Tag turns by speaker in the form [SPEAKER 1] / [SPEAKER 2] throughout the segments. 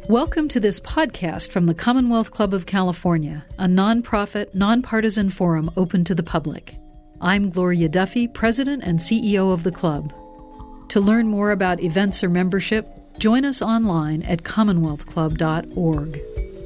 [SPEAKER 1] Welcome to this podcast from the Commonwealth Club of California, a nonprofit, nonpartisan forum open to the public. I'm Gloria Duffy, President and CEO of the club. To learn more about events or membership, join us online at commonwealthclub.org.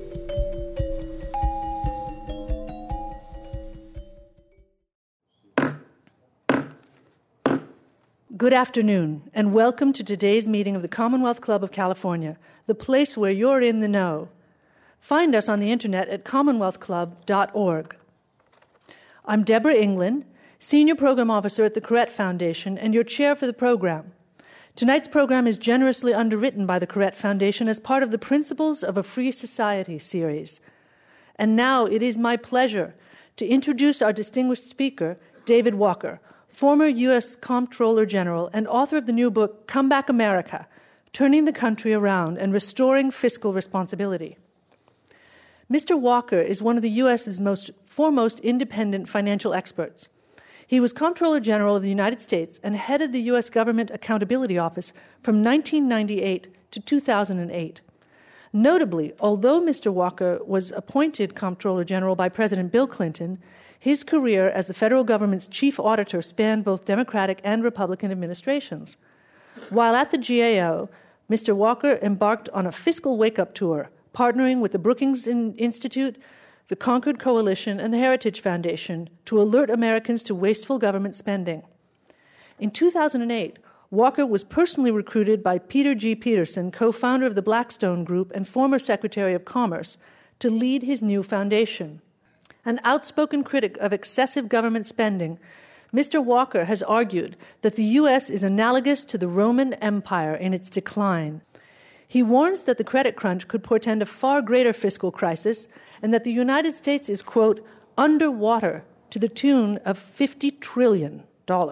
[SPEAKER 2] Good afternoon, and welcome to today's meeting of the Commonwealth Club of California, the place where you're in the know. Find us on the internet at commonwealthclub.org. I'm Deborah England, Senior Program Officer at the Koret Foundation and your chair for the program. Tonight's program is generously underwritten by the Koret Foundation as part of the Principles of a Free Society series. And now it is my pleasure to introduce our distinguished speaker, David Walker, former U.S. Comptroller General and author of the new book, Come Back America, Turning the Country Around and Restoring Fiscal Responsibility. Mr. Walker is one of the U.S.'s foremost independent financial experts. He was Comptroller General of the United States and headed the U.S. Government Accountability Office from 1998 to 2008. Notably, although Mr. Walker was appointed Comptroller General by President Bill Clinton, his career as the federal government's chief auditor spanned both Democratic and Republican administrations. While at the GAO, Mr. Walker embarked on a fiscal wake-up tour, partnering with the Brookings Institute, the Concord Coalition, and the Heritage Foundation to alert Americans to wasteful government spending. In 2008, Walker was personally recruited by Peter G. Peterson, co-founder of the Blackstone Group and former Secretary of Commerce, to lead his new foundation. An outspoken critic of excessive government spending, Mr. Walker has argued that the U.S. is analogous to the Roman Empire in its decline. He warns that the credit crunch could portend a far greater fiscal crisis and that the United States is, quote, underwater to the tune of $50 trillion.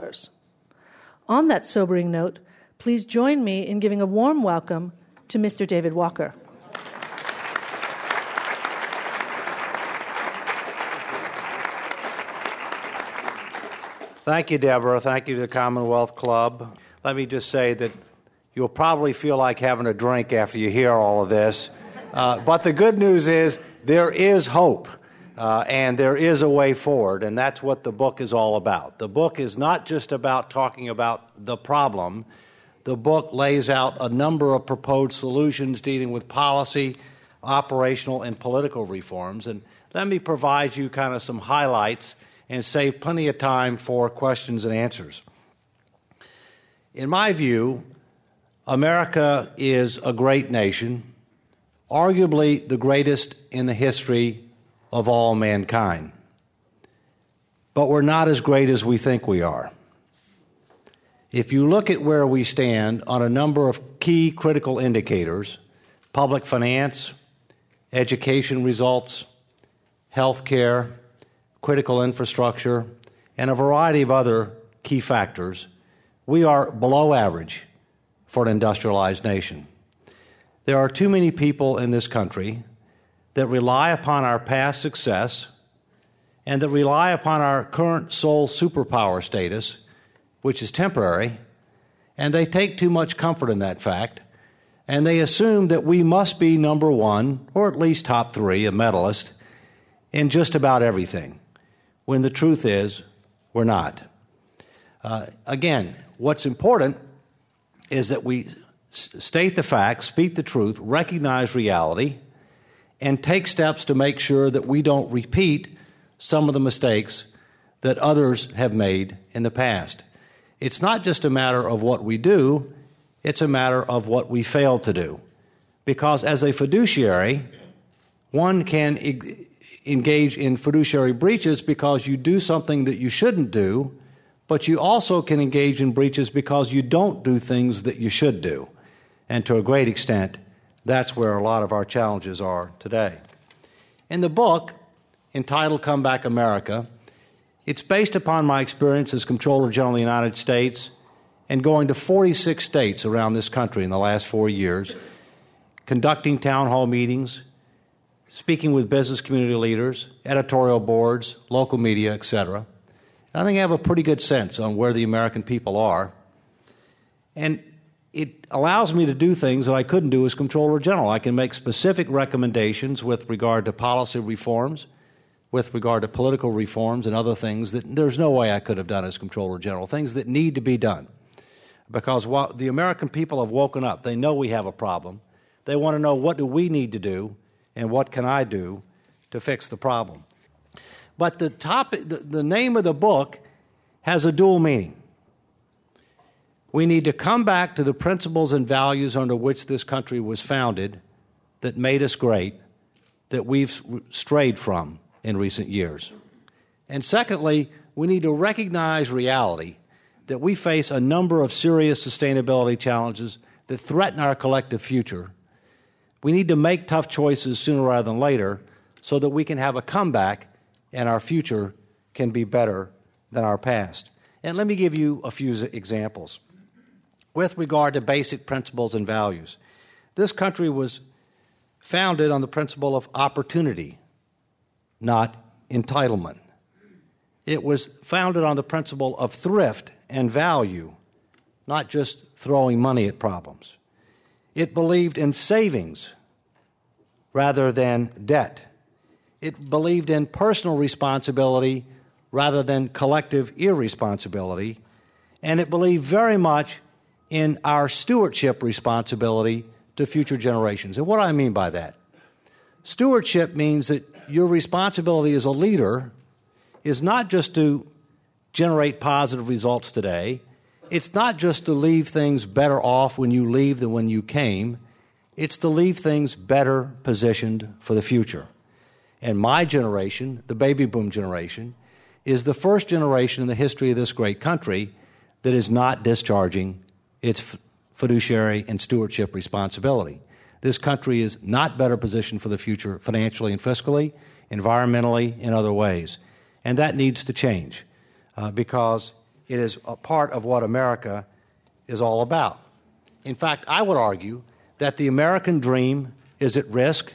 [SPEAKER 2] On that sobering note, please join me in giving a warm welcome to Mr. David Walker.
[SPEAKER 3] Thank you, Deborah. Thank you to the Commonwealth Club. Let me just say that you'll probably feel like having a drink after you hear all of this. But the good news is there is hope, and there is a way forward, and that's what the book is all about. The book is not just about talking about the problem. The book lays out a number of proposed solutions dealing with policy, operational, and political reforms. And let me provide you kind of some highlights and save plenty of time for questions and answers. In my view, America is a great nation, arguably the greatest in the history of all mankind. But we're not as great as we think we are. If you look at where we stand on a number of key critical indicators, public finance, education results, health care, critical infrastructure, and a variety of other key factors, we are below average for an industrialized nation. There are too many people in this country that rely upon our past success and that rely upon our current sole superpower status, which is temporary, and they take too much comfort in that fact, and they assume that we must be number one, or at least top three, a medalist, in just about everything, when the truth is we're not. Again, what's important is that we state the facts, speak the truth, recognize reality, and take steps to make sure that we don't repeat some of the mistakes that others have made in the past. It's not just a matter of what we do, it's a matter of what we fail to do. Because as a fiduciary, one can engage in fiduciary breaches because you do something that you shouldn't do, but you also can engage in breaches because you don't do things that you should do. And to a great extent, that's where a lot of our challenges are today. In the book, entitled Come Back America, it's based upon my experience as Comptroller General of the United States and going to 46 states around this country in the last 4 years, conducting town hall meetings, speaking with business community leaders, editorial boards, local media, etc. I think I have a pretty good sense on where the American people are. And it allows me to do things that I couldn't do as Comptroller General. I can make specific recommendations with regard to policy reforms, with regard to political reforms and other things that there's no way I could have done as Comptroller General, things that need to be done. Because while the American people have woken up, they know we have a problem. They want to know, what do we need to do and what can I do to fix the problem? But the name of the book has a dual meaning. We need to come back to the principles and values under which this country was founded that made us great, that we've strayed from in recent years. And secondly, we need to recognize reality, that we face a number of serious sustainability challenges that threaten our collective future. We need to make tough choices sooner rather than later so that we can have a comeback and our future can be better than our past. And let me give you a few examples. With regard to basic principles and values, this country was founded on the principle of opportunity, not entitlement. It was founded on the principle of thrift and value, not just throwing money at problems. It believed in savings rather than debt. It believed in personal responsibility rather than collective irresponsibility. And it believed very much in our stewardship responsibility to future generations. And what do I mean by that? Stewardship means that your responsibility as a leader is not just to generate positive results today. It's not just to leave things better off when you leave than when you came. It's to leave things better positioned for the future. And my generation, the baby boom generation, is the first generation in the history of this great country that is not discharging its fiduciary and stewardship responsibility. This country is not better positioned for the future financially and fiscally, environmentally, in other ways. And that needs to change because it is a part of what America is all about. In fact, I would argue that the American dream is at risk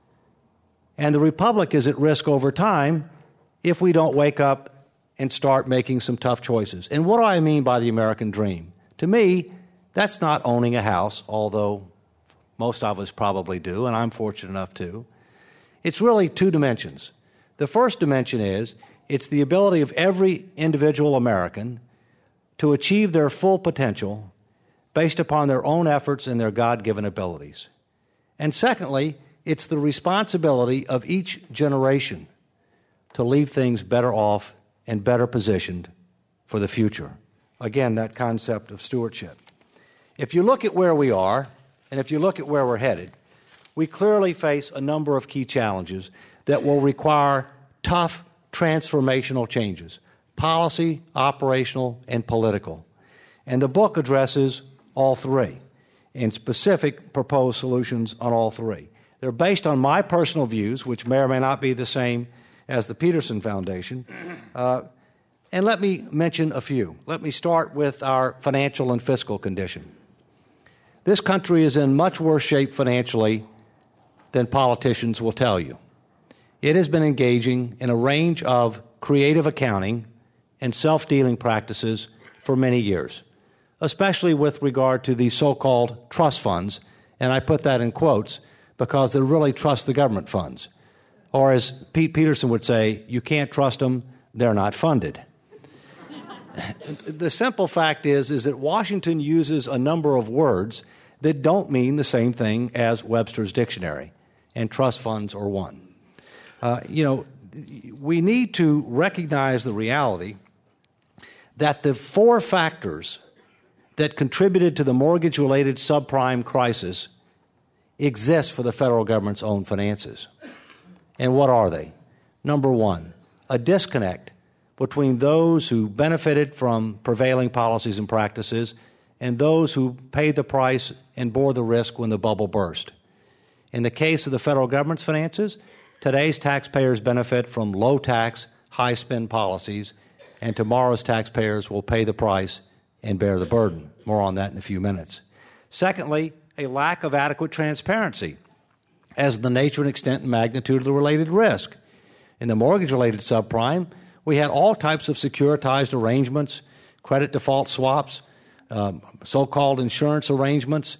[SPEAKER 3] and the Republic is at risk over time if we don't wake up and start making some tough choices. And what do I mean by the American dream? To me, that's not owning a house, although most of us probably do, and I'm fortunate enough to. It's really two dimensions. The first dimension is it's the ability of every individual American to achieve their full potential based upon their own efforts and their God-given abilities. And secondly, it's the responsibility of each generation to leave things better off and better positioned for the future. Again, that concept of stewardship. If you look at where we are, and if you look at where we're headed, we clearly face a number of key challenges that will require tough transformational changes, policy, operational, and political. And the book addresses all three, and specific proposed solutions on all three. They're based on my personal views, which may or may not be the same as the Peterson Foundation. And let me mention a few. Let me start with our financial and fiscal condition. This country is in much worse shape financially than politicians will tell you. It has been engaging in a range of creative accounting and self-dealing practices for many years, especially with regard to the so-called trust funds, and I put that in quotes because they really trust the government funds. Or as Pete Peterson would say, you can't trust them, they're not funded. The simple fact is that Washington uses a number of words that don't mean the same thing as Webster's dictionary, and trust funds are one. We need to recognize the reality that the four factors that contributed to the mortgage-related subprime crisis exist for the federal government's own finances. And what are they? Number one, a disconnect between those who benefited from prevailing policies and practices and those who paid the price and bore the risk when the bubble burst. In the case of the federal government's finances, today's taxpayers benefit from low-tax, high-spend policies, and tomorrow's taxpayers will pay the price and bear the burden. More on that in a few minutes. Secondly, a lack of adequate transparency as the nature and extent and magnitude of the related risk. In the mortgage-related subprime, we had all types of securitized arrangements, credit default swaps, so-called insurance arrangements,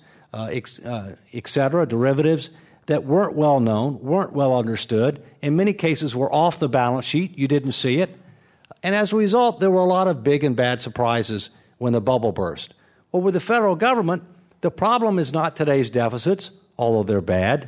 [SPEAKER 3] et cetera, derivatives that weren't well known, weren't well understood, in many cases were off the balance sheet. You didn't see it. And as a result, there were a lot of big and bad surprises when the bubble burst. Well, with the federal government, the problem is not today's deficits, although they're bad,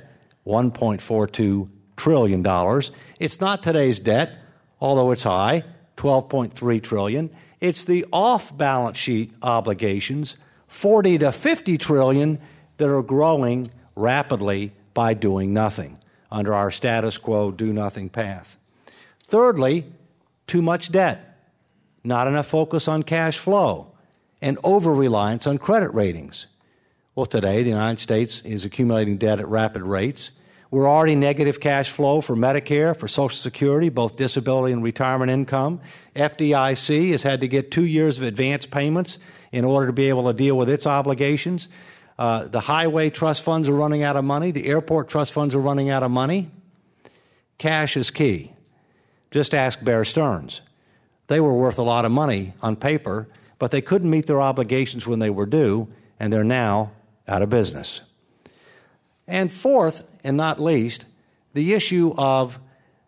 [SPEAKER 3] $1.42 trillion. It's not today's debt, although it's high, $12.3 trillion. It's the off-balance sheet obligations, $40 to $50 trillion, that are growing rapidly by doing nothing under our status quo do-nothing path. Thirdly, too much debt, not enough focus on cash flow, and over-reliance on credit ratings. Well, today, the United States is accumulating debt at rapid rates. We're already negative cash flow for Medicare, for Social Security, both disability and retirement income. FDIC has had to get 2 years of advance payments in order to be able to deal with its obligations. The highway trust funds are running out of money. The airport trust funds are running out of money. Cash is key. Just ask Bear Stearns. They were worth a lot of money on paper, but they couldn't meet their obligations when they were due, and they're now out of business. And fourth, and not least, the issue of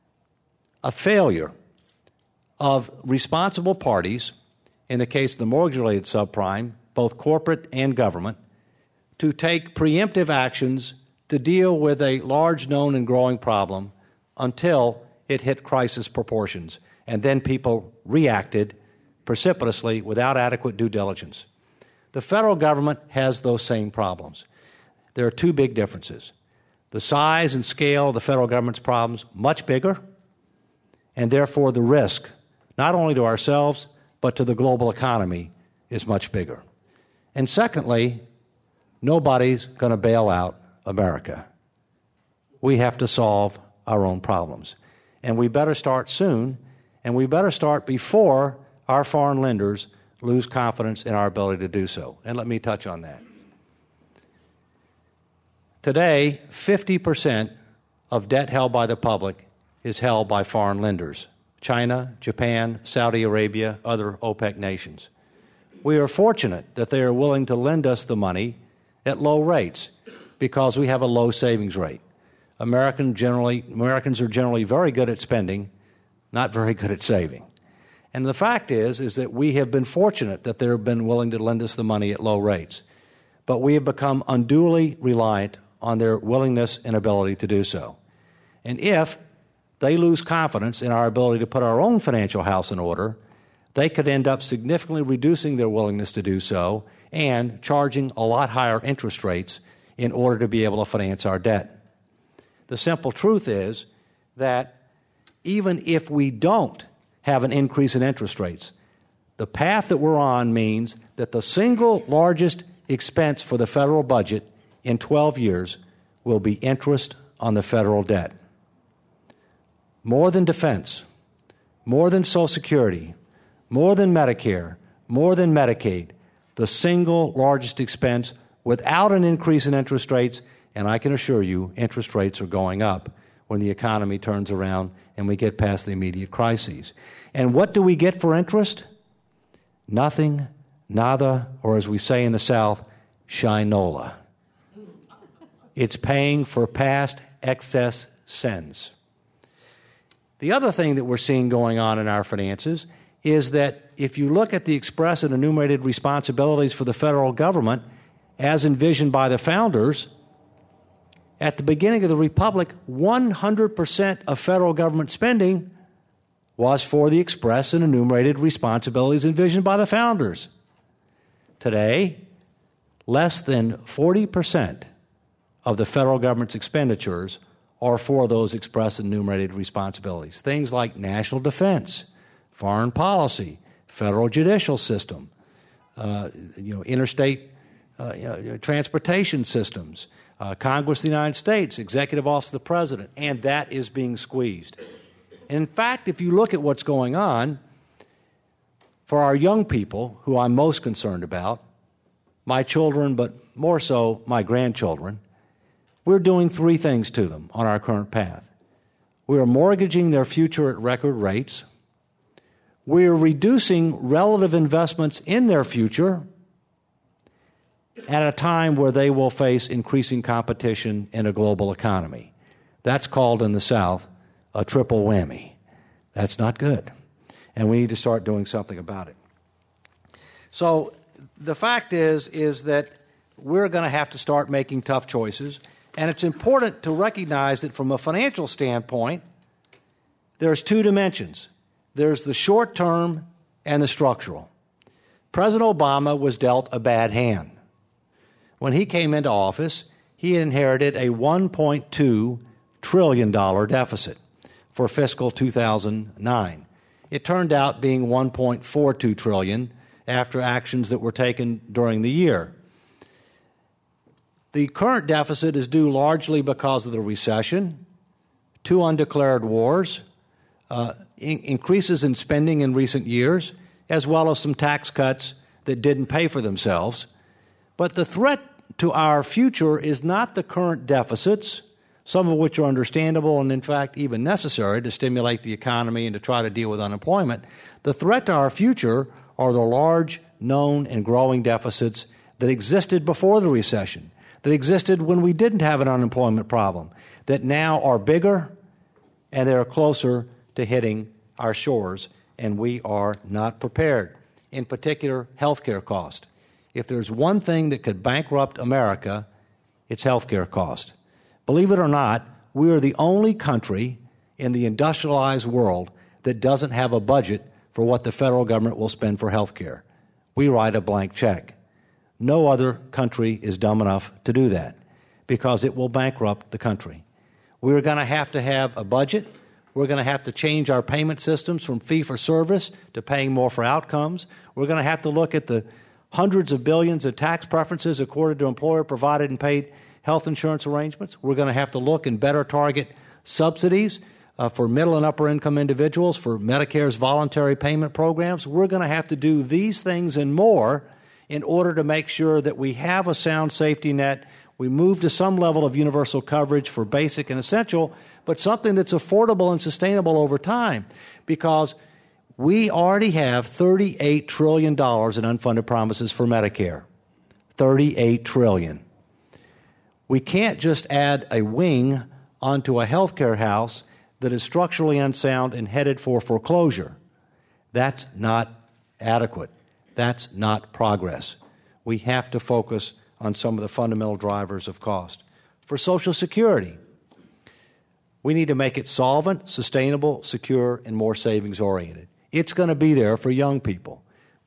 [SPEAKER 3] a failure of responsible parties, in the case of the mortgage-related subprime, both corporate and government, to take preemptive actions to deal with a large known and growing problem until it hit crisis proportions. And then people reacted precipitously without adequate due diligence. The federal government has those same problems. There are two big differences. The size and scale of the federal government's problems, much bigger, and therefore the risk, not only to ourselves, but to the global economy, is much bigger. And secondly, nobody's going to bail out America. We have to solve our own problems. And we better start soon, and we better start before our foreign lenders lose confidence in our ability to do so. And let me touch on that. Today, 50% of debt held by the public is held by foreign lenders: China, Japan, Saudi Arabia, other OPEC nations. We are fortunate that they are willing to lend us the money at low rates because we have a low savings rate. Americans are generally very good at spending, not very good at saving. And the fact is that we have been fortunate that they've been willing to lend us the money at low rates. But we have become unduly reliant on their willingness and ability to do so. And if they lose confidence in our ability to put our own financial house in order, they could end up significantly reducing their willingness to do so and charging a lot higher interest rates in order to be able to finance our debt. The simple truth is that even if we don't have an increase in interest rates, the path that we're on means that the single largest expense for the federal budget in 12 years will be interest on the federal debt. More than defense, more than Social Security, more than Medicare, more than Medicaid, the single largest expense without an increase in interest rates, and I can assure you interest rates are going up when the economy turns around and we get past the immediate crises. And what do we get for interest? Nothing, nada, or as we say in the South, shinola. It's paying for past excess sins. The other thing that we're seeing going on in our finances is that if you look at the express and enumerated responsibilities for the federal government as envisioned by the founders, at the beginning of the Republic, 100% of federal government spending was for the express and enumerated responsibilities envisioned by the founders. Today, less than 40% of the federal government's expenditures are for those express and enumerated responsibilities. Things like national defense, foreign policy, federal judicial system, interstate transportation systems, Congress of the United States, Executive Office of the President, and that is being squeezed. And in fact, if you look at what's going on, for our young people, who I'm most concerned about, my children, but more so my grandchildren, we're doing three things to them on our current path. We are mortgaging their future at record rates. We are reducing relative investments in their future at a time where they will face increasing competition in a global economy. That's called in the South a triple whammy. That's not good. And we need to start doing something about it. So the fact is that we're going to have to start making tough choices. And it's important to recognize that from a financial standpoint, there's two dimensions. There's the short term and the structural. President Obama was dealt a bad hand. When he came into office, he inherited a $1.2 trillion deficit for fiscal 2009. It turned out being $1.42 trillion after actions that were taken during the year. The current deficit is due largely because of the recession, two undeclared wars, increases in spending in recent years, as well as some tax cuts that didn't pay for themselves. But the threat to our future is not the current deficits, some of which are understandable and, in fact, even necessary to stimulate the economy and to try to deal with unemployment. The threat to our future are the large, known, and growing deficits that existed before the recession, that existed when we didn't have an unemployment problem, that now are bigger and they're closer to hitting our shores, and we are not prepared. In particular, health care cost. If there's one thing that could bankrupt America, it's health care cost. Believe it or not, we are the only country in the industrialized world that doesn't have a budget for what the federal government will spend for health care. We write a blank check. No other country is dumb enough to do that because it will bankrupt the country. We're going to have a budget. We're going to have to change our payment systems from fee-for-service to paying more for outcomes. We're going to have to look at the hundreds of billions of tax preferences accorded to employer-provided and paid health insurance arrangements. We're going to have to look and better target subsidies for middle and upper-income individuals, for Medicare's voluntary payment programs. We're going to have to do these things and more in order to make sure that we have a sound safety net. We move to some level of universal coverage for basic and essential, but something that's affordable and sustainable over time, because we already have $38 trillion in unfunded promises for Medicare. $38 trillion. We can't just add a wing onto a healthcare house that is structurally unsound and headed for foreclosure. That's not adequate. That's not progress. We have to focus on some of the fundamental drivers of cost. For Social Security, we need to make it solvent, sustainable, secure, and more savings-oriented. It's going to be there for young people.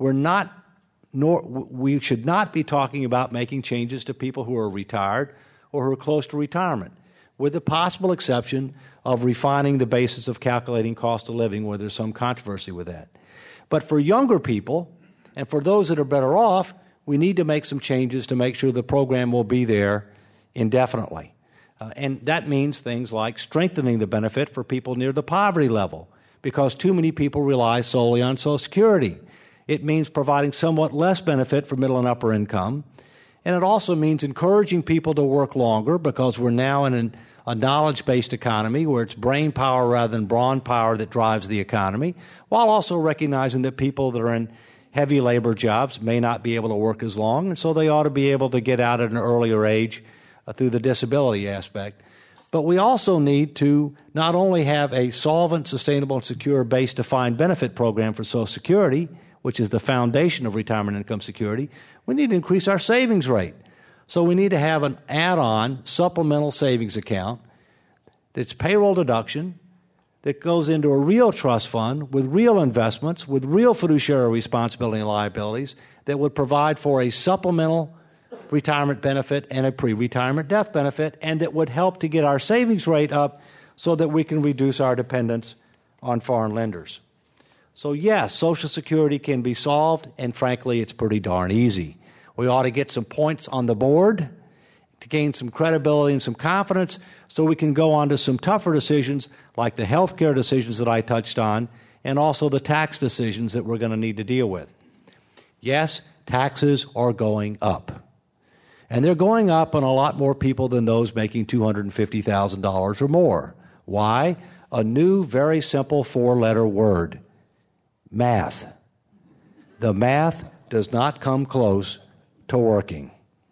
[SPEAKER 3] We should not be talking about making changes to people who are retired or who are close to retirement, with the possible exception of refining the basis of calculating cost of living, where there's some controversy with that. But for younger people, and for those that are better off, we need to make some changes to make sure the program will be there indefinitely. And that means things like strengthening the benefit for people near the poverty level, because too many people rely solely on Social Security. It means providing somewhat less benefit for middle and upper income. And it also means encouraging people to work longer, because we're now in a knowledge-based economy where it's brain power rather than brawn power that drives the economy, while also recognizing that people that are in heavy labor jobs may not be able to work as long, and so they ought to be able to get out at an earlier age through the disability aspect. But we also need to not only have a solvent, sustainable, and secure base defined benefit program for Social Security, which is the foundation of retirement income security, we need to increase our savings rate. So we need to have an add-on supplemental savings account that's payroll deduction, that goes into a real trust fund with real investments, with real fiduciary responsibility and liabilities, that would provide for a supplemental retirement benefit and a pre-retirement death benefit, and that would help to get our savings rate up so that we can reduce our dependence on foreign lenders. So yes, Social Security can be solved, and frankly, it's pretty darn easy. We ought to get some points on the board to gain some credibility and some confidence so we can go on to some tougher decisions like the health care decisions that I touched on, and also the tax decisions that we're going to need to deal with. Yes, taxes are going up. And they're going up on a lot more people than those making $250,000 or more. Why? A new, very simple four-letter word: math. The math does not come close to working.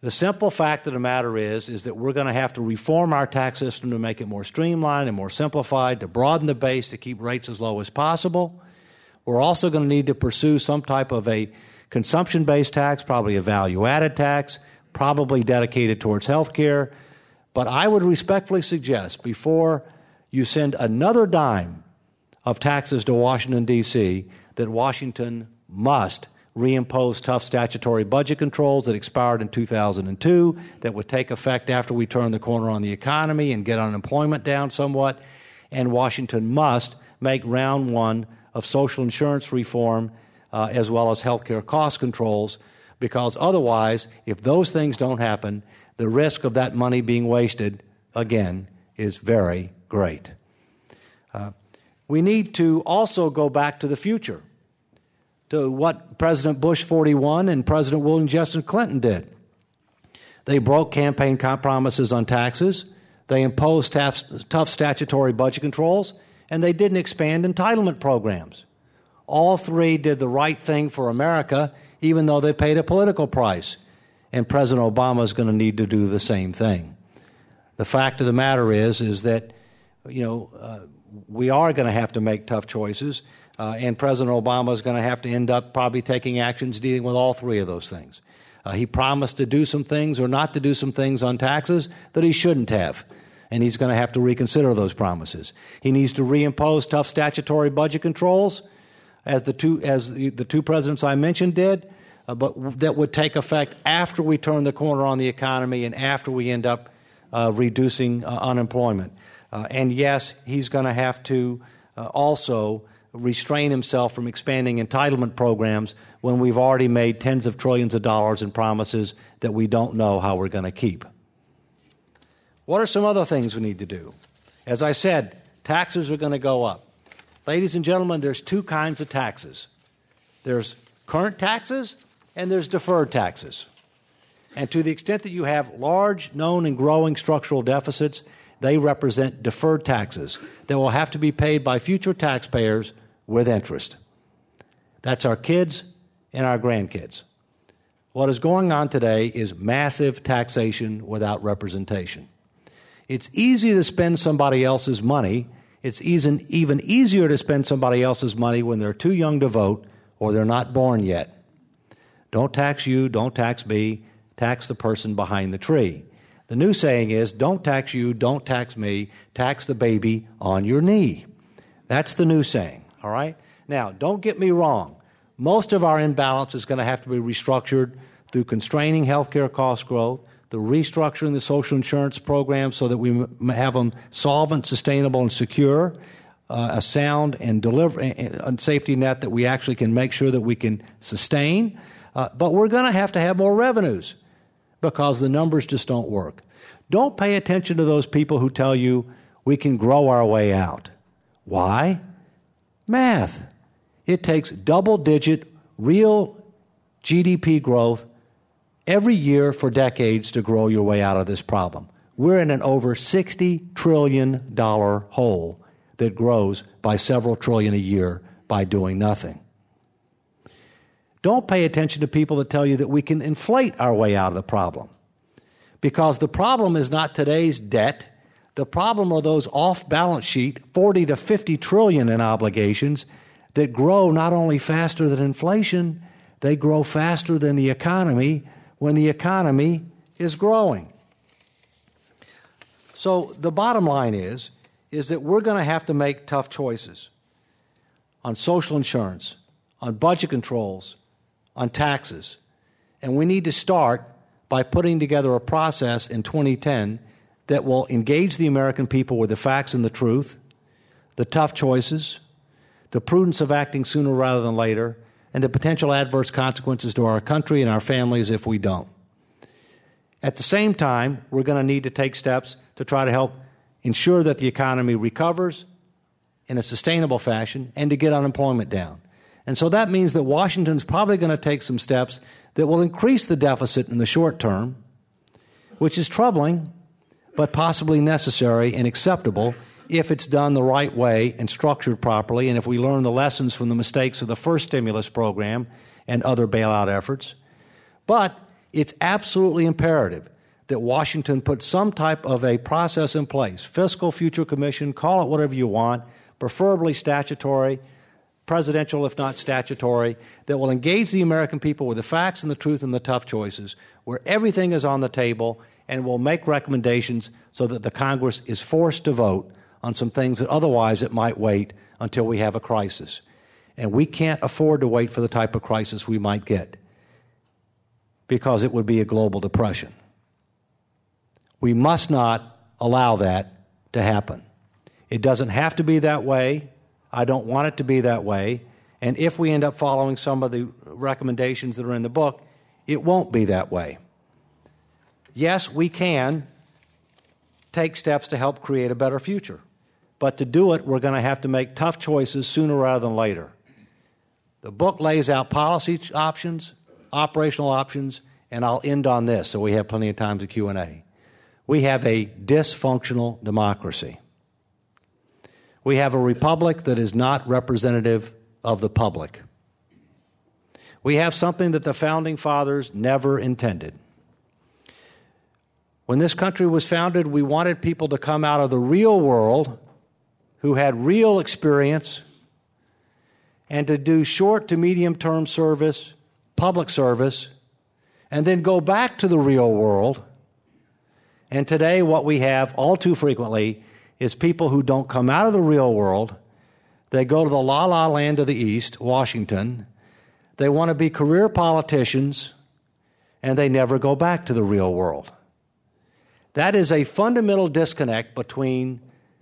[SPEAKER 3] The simple fact of the matter is that we're going to have to reform our tax system to make it more streamlined and more simplified, to broaden the base, to keep rates as low as possible. We're also going to need to pursue some type of a consumption-based tax, probably a value-added tax, probably dedicated towards health care. But I would respectfully suggest, before you send another dime of taxes to Washington, D.C., that Washington must reimpose tough statutory budget controls that expired in 2002, that would take effect after we turn the corner on the economy and get unemployment down somewhat. And Washington must make round one of social insurance reform as well as health care cost controls, because otherwise, if those things don't happen, the risk of that money being wasted, again, is very great. We need to also go back to the future, to what President Bush 41 and President William Jefferson Clinton did. They broke campaign promises on taxes, they imposed tough statutory budget controls, and they didn't expand entitlement programs. All three did the right thing for America, even though they paid a political price. And President Obama is going to need to do the same thing. The fact of the matter is that, we are going to have to make tough choices, and President Obama is going to have to end up probably taking actions dealing with all three of those things. He promised to do some things or not to do some things on taxes that he shouldn't have, and he's going to have to reconsider those promises. He needs to reimpose tough statutory budget controls, as the two presidents I mentioned did, but that would take effect after we turn the corner on the economy and after we end up reducing unemployment. And yes, he's going to have to also restrain himself from expanding entitlement programs when we've already made tens of trillions of dollars in promises that we don't know how we're going to keep. What are some other things we need to do? As I said, taxes are going to go up. Ladies and gentlemen, there's two kinds of taxes. There's current taxes and there's deferred taxes. And to the extent that you have large, known, and growing structural deficits, they represent deferred taxes that will have to be paid by future taxpayers with interest. That's our kids and our grandkids. What is going on today is massive taxation without representation. It's easy to spend somebody else's money. It's even easier to spend somebody else's money when they're too young to vote or they're not born yet. Don't tax you, don't tax me, tax the person behind the tree. The new saying is, don't tax you, don't tax me, tax the baby on your knee. That's the new saying, all right? Now, don't get me wrong. Most of our imbalance is going to have to be restructured through constraining healthcare cost growth, the restructuring the social insurance program so that we have them solvent, sustainable, and secure, a sound and safety net that we actually can make sure that we can sustain. But we're going to have more revenues because the numbers just don't work. Don't pay attention to those people who tell you we can grow our way out. Why? Math. It takes double-digit real GDP growth every year for decades to grow your way out of this problem. We're in an over $60 trillion hole that grows by several trillion a year by doing nothing. Don't pay attention to people that tell you that we can inflate our way out of the problem, because the problem is not today's debt. The problem are those off-balance sheet 40 to 50 trillion in obligations that grow not only faster than inflation, they grow faster than the economy when the economy is growing. So the bottom line is that we're going to have to make tough choices on social insurance, on budget controls, on taxes. And we need to start by putting together a process in 2010 that will engage the American people with the facts and the truth, the tough choices, the prudence of acting sooner rather than later, and the potential adverse consequences to our country and our families if we don't. At the same time, we're going to need to take steps to try to help ensure that the economy recovers in a sustainable fashion and to get unemployment down. And so that means that Washington's probably going to take some steps that will increase the deficit in the short term, which is troubling, but possibly necessary and acceptable if it's done the right way and structured properly, and if we learn the lessons from the mistakes of the first stimulus program and other bailout efforts. But it's absolutely imperative that Washington put some type of a process in place, fiscal future commission, call it whatever you want, preferably statutory, presidential if not statutory, that will engage the American people with the facts and the truth and the tough choices, where everything is on the table, and will make recommendations so that the Congress is forced to vote on some things that otherwise it might wait until we have a crisis. And we can't afford to wait for the type of crisis we might get, because it would be a global depression. We must not allow that to happen. It doesn't have to be that way. I don't want it to be that way. And if we end up following some of the recommendations that are in the book, it won't be that way. Yes, we can take steps to help create a better future. But to do it, we're going to have to make tough choices sooner rather than later. The book lays out policy options, operational options, and I'll end on this so we have plenty of time to Q&A. We have a dysfunctional democracy. We have a republic that is not representative of the public. We have something that the Founding Fathers never intended. When this country was founded, we wanted people to come out of the real world who had real experience and to do short to medium-term service, public service, and then go back to the real world. And today what we have all too frequently is people who don't come out of the real world. They go to the la-la land of the East, Washington. They want to be career politicians, and they never go back to the real world. That is a fundamental disconnect between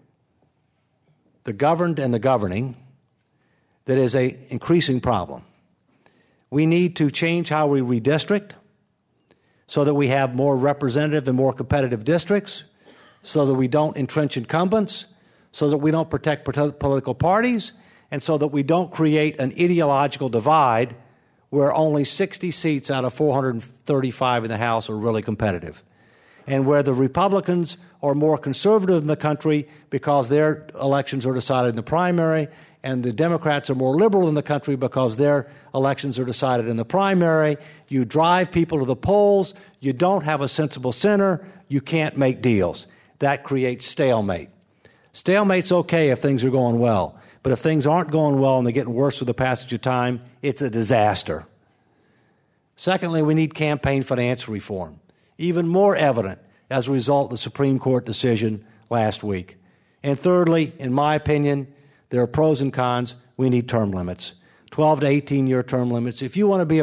[SPEAKER 3] the governed and the governing that is an increasing problem. We need to change how we redistrict so that we have more representative and more competitive districts, so that we don't entrench incumbents, so that we don't protect political parties, and so that we don't create an ideological divide where only 60 seats out of 435 in the House are really competitive, and where the Republicans are more conservative in the country because their elections are decided in the primary, and the Democrats are more liberal in the country because their elections are decided in the primary. You drive people to the polls. You don't have a sensible center. You can't make deals. That creates stalemate. Stalemate's okay if things are going well, but if things aren't going well and they're getting worse with the passage of time, it's a disaster. Secondly, we need campaign finance reform, even more evident as a result of the Supreme Court decision last week. And thirdly, in my opinion, there are pros and cons. We need term limits, 12 to 18-year term limits. If you want to be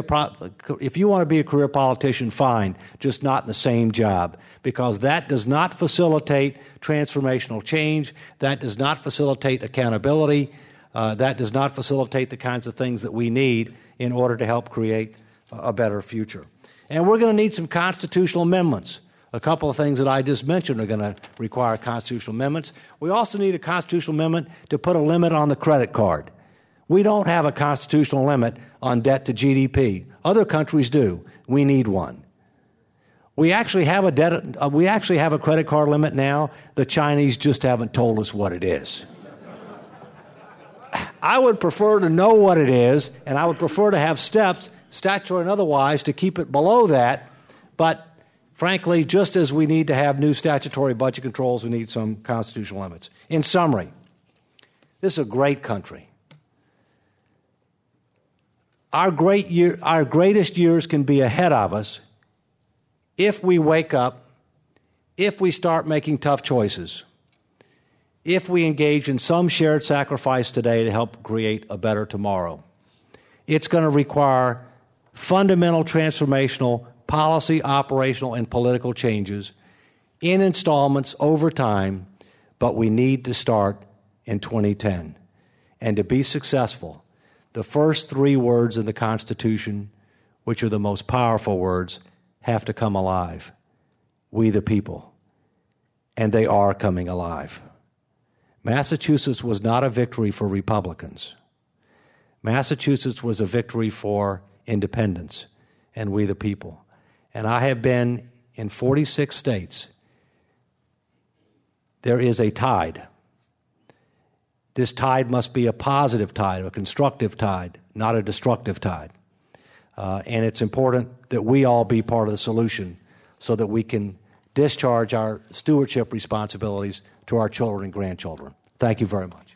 [SPEAKER 3] a career politician, fine, just not in the same job, because that does not facilitate transformational change. That does not facilitate accountability. That does not facilitate the kinds of things that we need in order to help create a better future. And we're going to need some constitutional amendments. A couple of things that I just mentioned are going to require constitutional amendments. We also need a constitutional amendment to put a limit on the credit card. We don't have a constitutional limit on debt to GDP. Other countries do. We need one. We actually have a credit card limit now. The Chinese just haven't told us what it is. I would prefer to know what it is, and I would prefer to have steps, statutory and otherwise, to keep it below that. But frankly, just as we need to have new statutory budget controls, we need some constitutional limits. In summary, this is a great country. Our greatest years can be ahead of us if we wake up, if we start making tough choices, if we engage in some shared sacrifice today to help create a better tomorrow. It's going to require fundamental transformational policy, operational, and political changes in installments over time, but we need to start in 2010. And to be successful, the first three words in the Constitution, which are the most powerful words, have to come alive. We the people. And they are coming alive. Massachusetts was not a victory for Republicans. Massachusetts was a victory for independents and we the people. And I have been in 46 states. There is a tide. This tide must be a positive tide, a constructive tide, not a destructive tide. And it's important that we all be part of the solution so that we can discharge our stewardship responsibilities to our children and grandchildren. Thank you very much.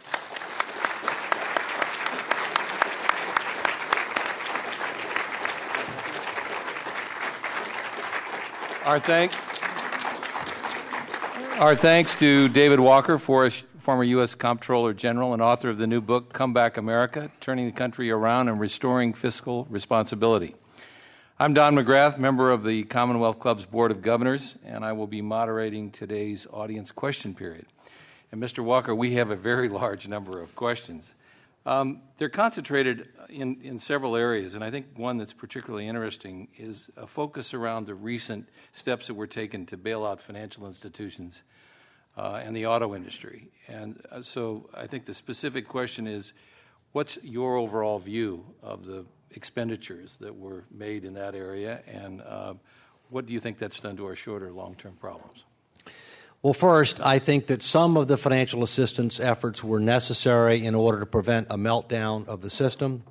[SPEAKER 4] Our thanks to David Walker, former U.S. Comptroller General and author of the new book, Come Back America, Turning the Country Around and Restoring Fiscal Responsibility. I'm Don McGrath, member of the Commonwealth Club's Board of Governors, and I will be moderating today's audience question period. And Mr. Walker, we have a very large number of questions. They're concentrated in several areas, and I think one that's particularly interesting is a focus around the recent steps that were taken to bail out financial institutions and the auto industry. And so I think the specific question is, what's your overall view of the expenditures that were made in that area, and what do you think that's done to our short or long-term problems?
[SPEAKER 3] Well, first, I think that some of the financial assistance efforts were necessary in order to prevent a meltdown of the system.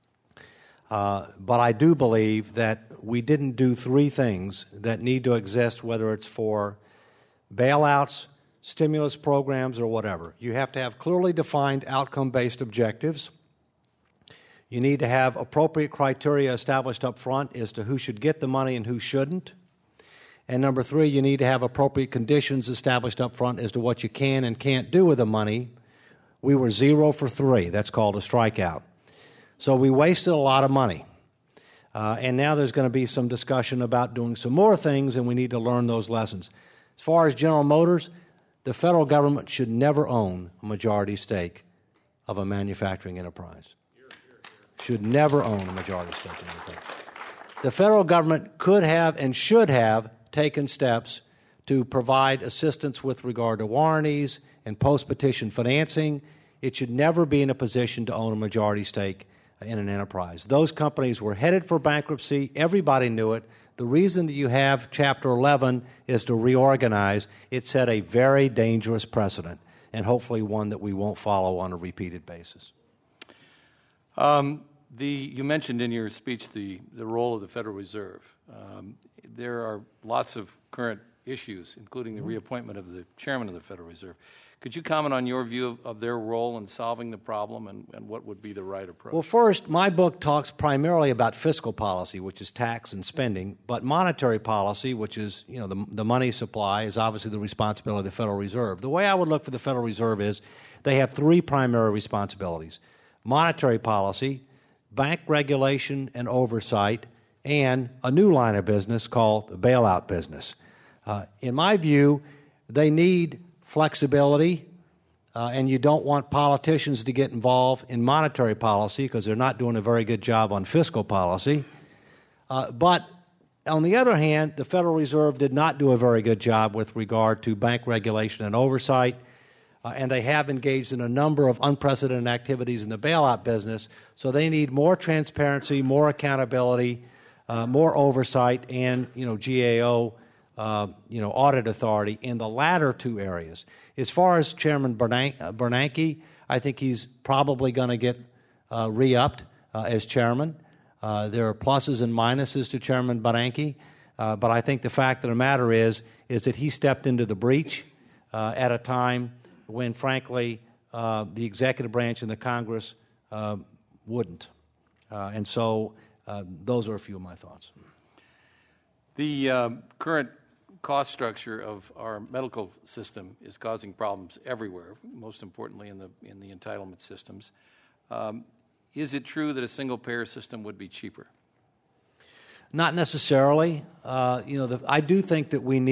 [SPEAKER 3] But I do believe that we didn't do three things that need to exist, whether it's for bailouts, stimulus programs, or whatever. You have to have clearly defined outcome-based objectives. You need to have appropriate criteria established up front as to who should get the money and who shouldn't. And number three, you need to have appropriate conditions established up front as to what you can and can't do with the money. We were 0 for 3. That's called a strikeout. So we wasted a lot of money. And now there's going to be some discussion about doing some more things, and we need to learn those lessons. As far as General Motors, the federal government should never own a majority stake of a manufacturing enterprise. Should never own a majority stake in anything. The federal government could have and should have taken steps to provide assistance with regard to warranties and post-petition financing. It should never be in a position to own a majority stake in an enterprise. Those companies were headed for bankruptcy. Everybody knew it. The reason that you have Chapter 11 is to reorganize. It set a very dangerous precedent, and hopefully one that we won't follow on a repeated basis.
[SPEAKER 4] You mentioned in your speech the role of the Federal Reserve. There are lots of current issues, including the reappointment of the chairman of the Federal Reserve. Could you comment on your view of their role in solving the problem and what would be the right approach?
[SPEAKER 3] Well, first, my book talks primarily about fiscal policy, which is tax and spending, but monetary policy, which is the money supply, is obviously the responsibility of the Federal Reserve. The way I would look for the Federal Reserve is they have three primary responsibilities: monetary policy, bank regulation and oversight, and a new line of business called the bailout business. In my view, they need flexibility, and you don't want politicians to get involved in monetary policy because they're not doing a very good job on fiscal policy. But on the other hand, the Federal Reserve did not do a very good job with regard to bank regulation and oversight, and they have engaged in a number of unprecedented activities in the bailout business, so they need more transparency, more accountability, more oversight, and GAO audit authority in the latter two areas. As far as Chairman Bernanke, I think he's probably going to get re-upped as chairman. There are pluses and minuses to Chairman Bernanke, but I think the fact of the matter is that he stepped into the breach at a time when, frankly, the executive branch and the Congress wouldn't. And so those are a few of my thoughts.
[SPEAKER 4] The current cost structure of our medical system is causing problems everywhere, most importantly in the entitlement systems. Is it true that a single-payer system would be cheaper?
[SPEAKER 3] Not necessarily. I do think that we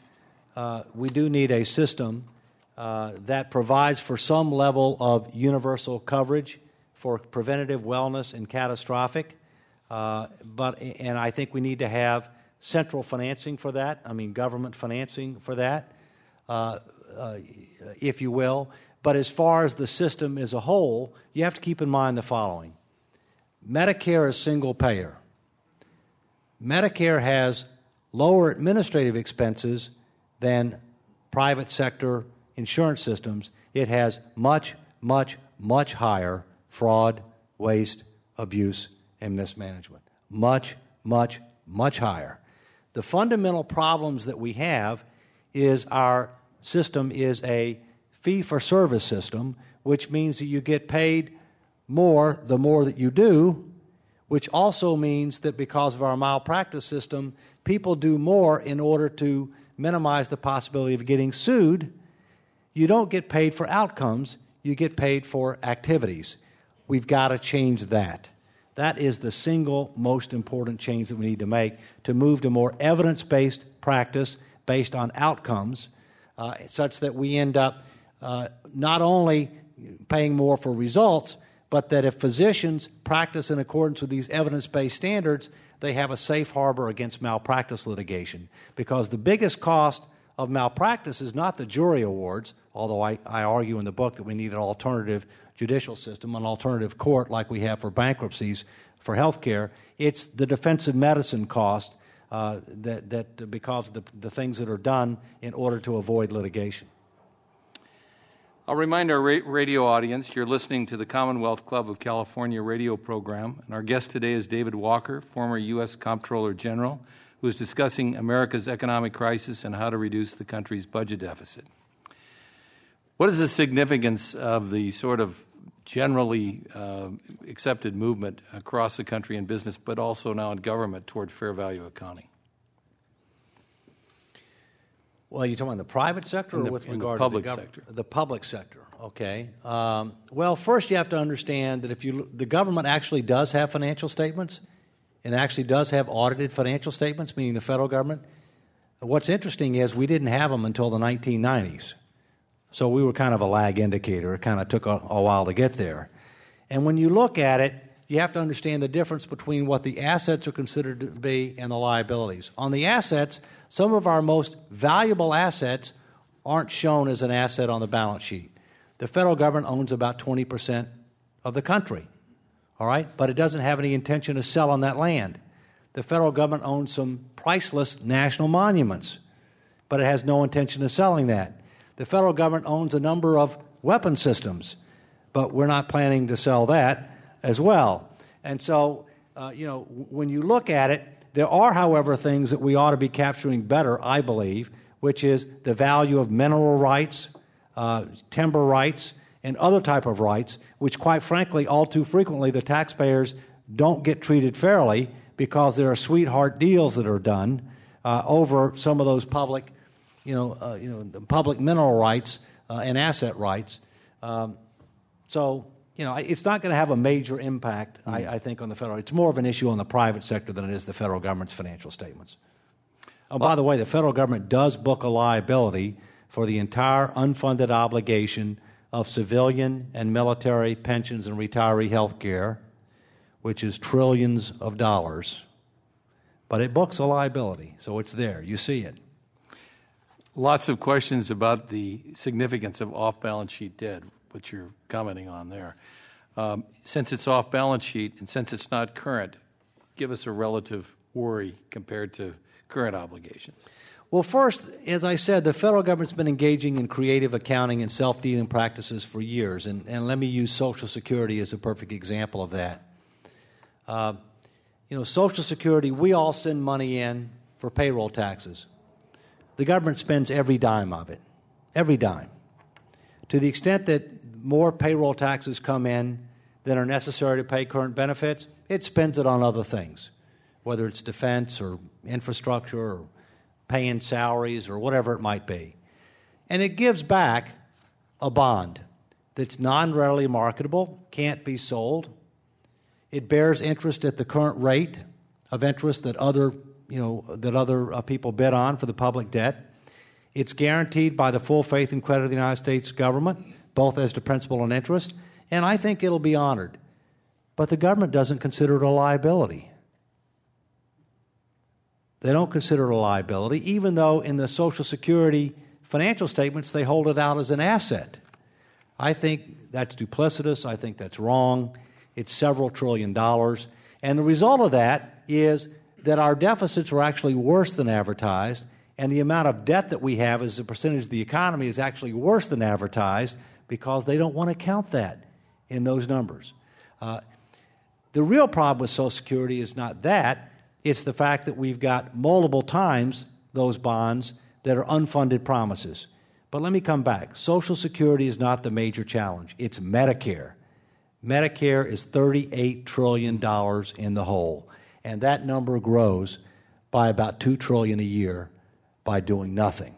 [SPEAKER 3] do need a system that provides for some level of universal coverage for preventative wellness and catastrophic. And I think we need to have central financing for that. Government financing for that, if you will. But as far as the system as a whole, you have to keep in mind the following. Medicare is single payer. Medicare has lower administrative expenses than private sector insurance systems. It has much, much, much higher fraud, waste, abuse, and mismanagement. Much, much, much higher. The fundamental problems that we have is our system is a fee-for-service system, which means that you get paid more the more that you do, which also means that because of our malpractice system, people do more in order to minimize the possibility of getting sued. You don't get paid for outcomes, you get paid for activities. We've got to change that. That is the single most important change that we need to make to move to more evidence-based practice based on outcomes, such that we end up not only paying more for results, but that if physicians practice in accordance with these evidence-based standards, they have a safe harbor against malpractice litigation. Because the biggest cost of malpractice is not the jury awards, although I argue in the book that we need an alternative judicial system, an alternative court like we have for bankruptcies for health care. It's the defensive medicine cost that because of the things that are done in order to avoid litigation.
[SPEAKER 4] I'll remind our radio audience you're listening to the Commonwealth Club of California radio program, and our guest today is David Walker, former U.S. Comptroller General, who is discussing America's economic crisis and how to reduce the country's budget deficit. What is the significance of the sort of generally accepted movement across the country in business, but also now in government, toward fair value accounting?
[SPEAKER 3] Well, you're talking about the private sector or with regard to the public sector? The public sector, okay. Well, first you have to understand that the government actually does have financial statements and actually does have audited financial statements, meaning the federal government. What's interesting is we didn't have them until the 1990s. So we were kind of a lag indicator. It kind of took a while to get there. And when you look at it, you have to understand the difference between what the assets are considered to be and the liabilities. On the assets, some of our most valuable assets aren't shown as an asset on the balance sheet. The federal government owns about 20% of the country, all right? But it doesn't have any intention of selling that land. The federal government owns some priceless national monuments, but it has no intention of selling that. The federal government owns a number of weapon systems, but we're not planning to sell that as well. And so, when you look at it, there are, however, things that we ought to be capturing better, I believe, which is the value of mineral rights, timber rights, and other type of rights, which, quite frankly, all too frequently the taxpayers don't get treated fairly because there are sweetheart deals that are done over some of those public, public mineral rights and asset rights. It's not going to have a major impact, I think, on the federal. It's more of an issue on the private sector than it is the federal government's financial statements. Oh, by the way, the federal government does book a liability for the entire unfunded obligation of civilian and military pensions and retiree health care, which is trillions of dollars. But it books a liability, so it's there. You see it.
[SPEAKER 4] Lots of questions about the significance of off-balance sheet debt, which you're commenting on there. Since it's off-balance sheet and since it's not current, give us a relative worry compared to current obligations.
[SPEAKER 3] Well, first, as I said, the federal government's been engaging in creative accounting and self-dealing practices for years, and let me use Social Security as a perfect example of that. Social Security, we all send money in for payroll taxes. The government spends every dime of it, every dime. To the extent that more payroll taxes come in than are necessary to pay current benefits, it spends it on other things, whether it's defense or infrastructure or paying salaries or whatever it might be. And it gives back a bond that's non-readily marketable, can't be sold. It bears interest at the current rate of interest that other people bid on for the public debt. It's guaranteed by the full faith and credit of the United States government, both as to principal and interest, and I think it'll be honored. But the government doesn't consider it a liability. They don't consider it a liability, even though in the Social Security financial statements they hold it out as an asset. I think that's duplicitous. I think that's wrong. It's several $1 trillion. And the result of that is that our deficits are actually worse than advertised, and the amount of debt that we have as a percentage of the economy is actually worse than advertised because they don't want to count that in those numbers. The real problem with Social Security is not that. It's the fact that we've got multiple times those bonds that are unfunded promises. But let me come back. Social Security is not the major challenge. It's Medicare. Medicare is $38 trillion in the hole, and that number grows by about $2 trillion a year by doing nothing.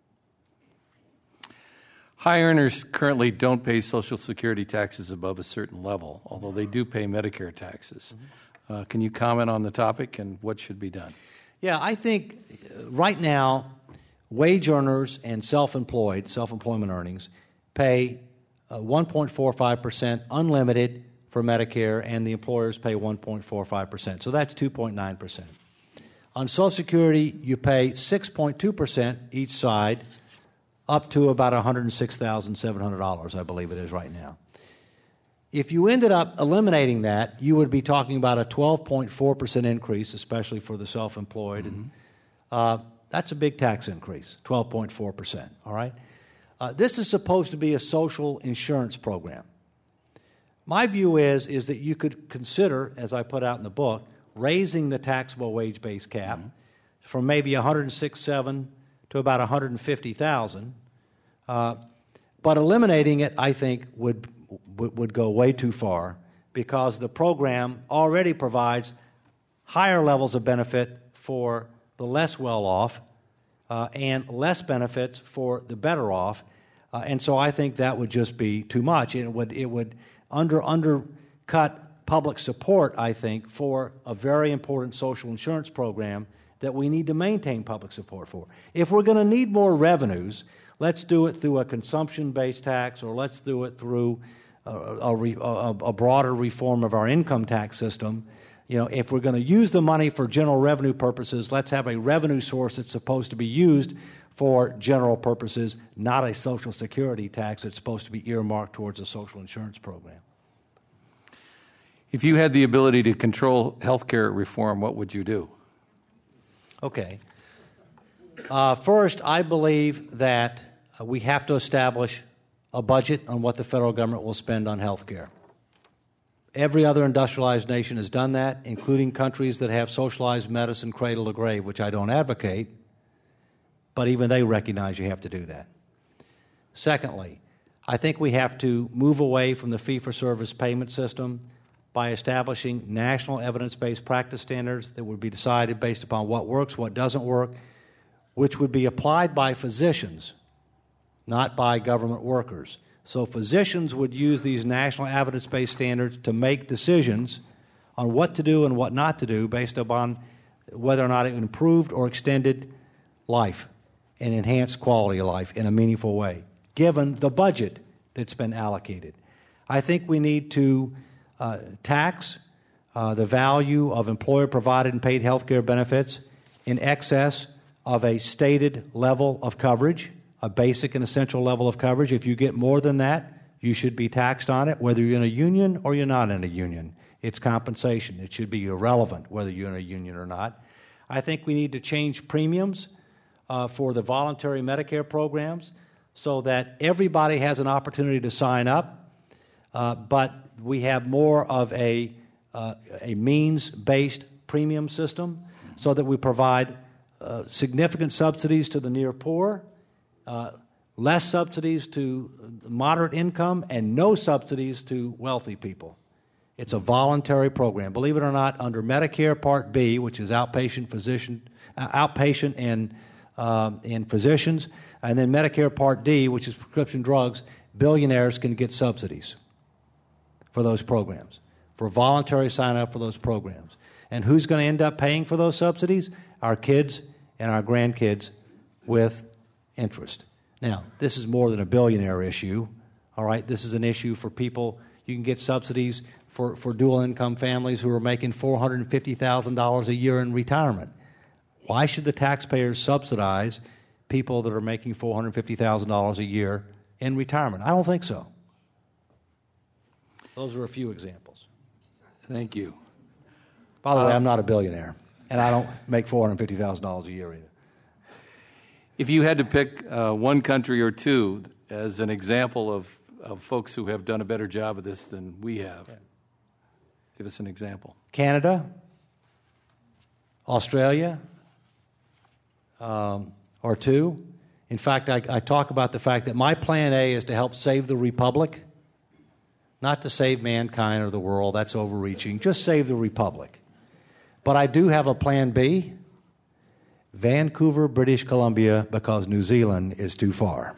[SPEAKER 4] High earners currently don't pay Social Security taxes above a certain level, although they do pay Medicare taxes. Can you comment on the topic and what should be done?
[SPEAKER 3] Yeah, I think right now, wage earners and self-employment earnings, pay 1.45% unlimited for Medicare, and the employers pay 1.45%. So that's 2.9%. On Social Security, you pay 6.2% each side, up to about $106,700, I believe it is right now. If you ended up eliminating that, you would be talking about a 12.4% increase, especially for the self-employed. And that's a big tax increase, 12.4%, all right? This is supposed to be a social insurance program. My view is that you could consider, as I put out in the book, raising the taxable wage-based cap from maybe $106,700 to about $150,000, but eliminating it, I think, would go way too far because the program already provides higher levels of benefit for the less well-off and less benefits for the better off, and so I think that would just be too much. It would undercut public support, I think, for a very important social insurance program that we need to maintain public support for. If we're going to need more revenues, let's do it through a consumption-based tax, or let's do it through a broader reform of our income tax system. You know, if we're going to use the money for general revenue purposes, let's have a revenue source that's supposed to be used for general purposes, not a Social Security tax that's supposed to be earmarked towards a social insurance program.
[SPEAKER 4] If you had the ability to control health care reform, what would you do?
[SPEAKER 3] Okay. First, I believe that we have to establish a budget on what the federal government will spend on health care. Every other industrialized nation has done that, including countries that have socialized medicine cradle to grave, which I don't advocate, but even they recognize you have to do that. Secondly, I think we have to move away from the fee-for-service payment system by establishing national evidence-based practice standards that would be decided based upon what works, what doesn't work, which would be applied by physicians, not by government workers. So physicians would use these national evidence-based standards to make decisions on what to do and what not to do based upon whether or not it improved or extended life and enhanced quality of life in a meaningful way, given the budget that's been allocated. I think we need to tax the value of employer-provided and paid health care benefits in excess of a stated level of coverage, a basic and essential level of coverage. If you get more than that, you should be taxed on it, whether you're in a union or you're not in a union. It's compensation. It should be irrelevant whether you're in a union or not. I think we need to change premiums for the voluntary Medicare programs so that everybody has an opportunity to sign up, but we have more of a means-based premium system so that we provide significant subsidies to the near poor, less subsidies to moderate income, and no subsidies to wealthy people. It's a voluntary program. Believe it or not, under Medicare Part B, which is outpatient and physicians, and then Medicare Part D, which is prescription drugs, billionaires can get subsidies for those programs, for voluntary sign-up for those programs. And who's going to end up paying for those subsidies? Our kids and our grandkids with interest. Now, this is more than a billionaire issue, all right? This is an issue for people. You can get subsidies for dual-income families who are making $450,000 a year in retirement. Why should the taxpayers subsidize people that are making $450,000 a year in retirement? I don't think so. Those are a few examples.
[SPEAKER 4] Thank you.
[SPEAKER 3] By the way, I'm not a billionaire, and I don't make $450,000 a year either.
[SPEAKER 4] If you had to pick one country or two as an example of folks who have done a better job of this than we have, Give us an example.
[SPEAKER 3] Canada, Australia, or two. In fact, I talk about the fact that my plan A is to help save the Republic, not to save mankind or the world. That's overreaching. Just save the Republic. But I do have a plan B, Vancouver, British Columbia, because New Zealand is too far.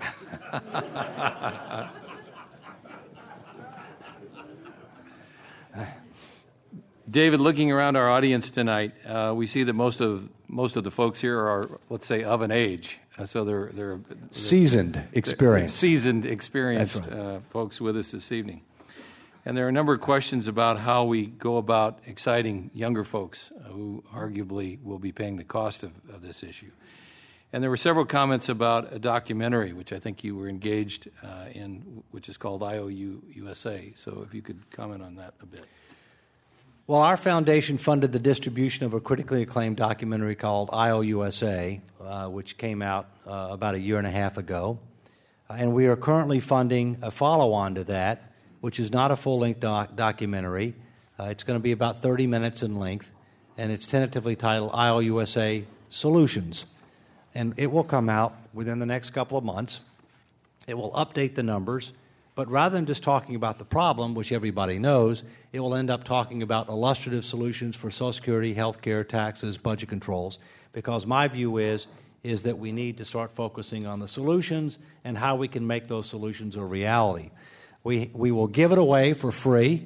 [SPEAKER 4] David, looking around our audience tonight, we see that most of the folks here are, let's say, of an age. So they're
[SPEAKER 3] seasoned, experienced.
[SPEAKER 4] Seasoned, experienced
[SPEAKER 3] right.
[SPEAKER 4] Folks with us this evening. And there are a number of questions about how we go about exciting younger folks who arguably will be paying the cost of this issue. And there were several comments about a documentary, which I think you were engaged in, which is called IOU USA. So if you could comment on that a bit.
[SPEAKER 3] Well, our foundation funded the distribution of a critically acclaimed documentary called IOUSA, which came out about a year and a half ago. And we are currently funding a follow-on to that, which is not a full-length documentary. It's going to be about 30 minutes in length, and it's tentatively titled IOUSA Solutions. And it will come out within the next couple of months. It will update the numbers, but rather than just talking about the problem, which everybody knows, it will end up talking about illustrative solutions for Social Security, health care, taxes, budget controls, because my view is that we need to start focusing on the solutions and how we can make those solutions a reality. We will give it away for free.